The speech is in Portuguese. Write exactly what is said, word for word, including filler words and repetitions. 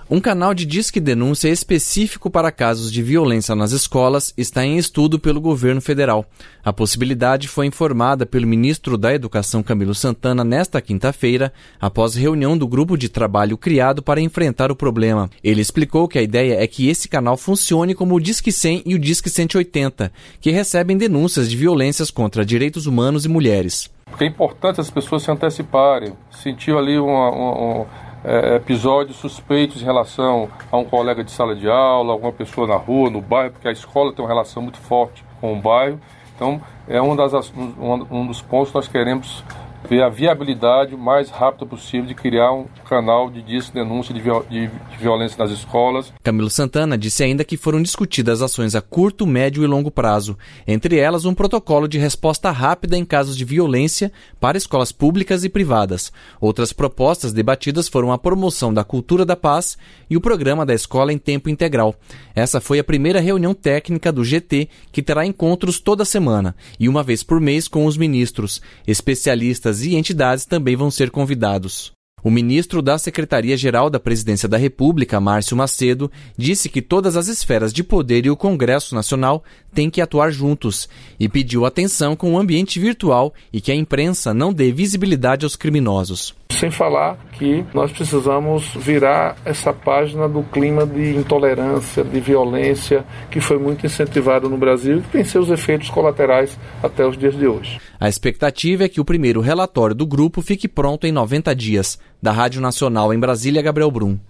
Um canal de disque denúncia específico para casos de violência nas escolas está em estudo pelo governo federal. A possibilidade foi informada pelo ministro da Educação, Camilo Santana, nesta quinta-feira, após reunião do grupo de trabalho criado para enfrentar o problema. Ele explicou que a ideia é que esse canal funcione como o Disque cem e o Disque cento e oitenta, que recebem denúncias de violências contra direitos humanos e mulheres. Porque é importante as pessoas se anteciparem. Sentiu ali uma... uma, uma... É, episódios suspeitos em relação a um colega de sala de aula, alguma pessoa na rua, no bairro, porque a escola tem uma relação muito forte com o bairro. Então, é um, das, um, um dos pontos que nós queremos ver a viabilidade o mais rápida possível de criar um canal de disque denúncia de, viol- de, de violência nas escolas. Camilo Santana disse ainda que foram discutidas ações a curto, médio e longo prazo, entre elas um protocolo de resposta rápida em casos de violência para escolas públicas e privadas. Outras propostas debatidas foram a promoção da cultura da paz e o programa da escola em tempo integral. Essa foi a primeira reunião técnica do G T, que terá encontros toda semana e uma vez por mês com os ministros, especialistas e entidades também vão ser convidados. O ministro da Secretaria-Geral da Presidência da República, Márcio Macedo, disse que todas as esferas de poder e o Congresso Nacional têm que atuar juntos e pediu atenção com o ambiente virtual e que a imprensa não dê visibilidade aos criminosos. Sem falar que nós precisamos virar essa página do clima de intolerância, de violência, que foi muito incentivado no Brasil e que tem seus efeitos colaterais até os dias de hoje. A expectativa é que o primeiro relatório do grupo fique pronto em noventa dias. Da Rádio Nacional em Brasília, Gabriel Brum.